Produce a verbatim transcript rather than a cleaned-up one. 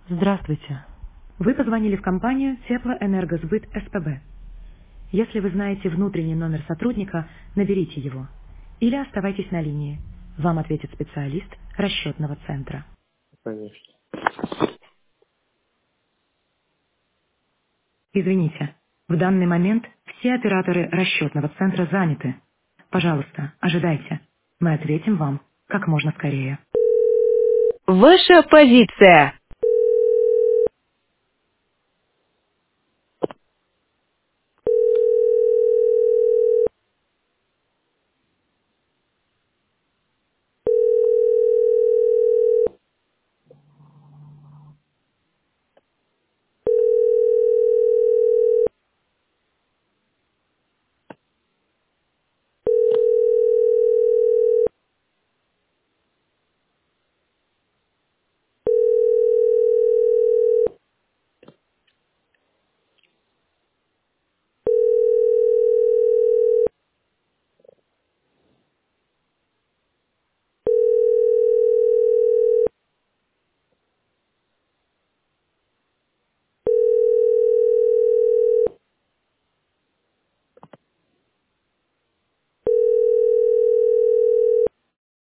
Здравствуйте. Вы позвонили в компанию Теплоэнергосбыт СПБ. Если вы знаете внутренний номер сотрудника, наберите его. Или оставайтесь на линии. Вам ответит специалист расчетного центра. Конечно. Извините, в данный момент все операторы расчетного центра заняты. Пожалуйста, ожидайте. Мы ответим вам как можно скорее. Ваша позиция.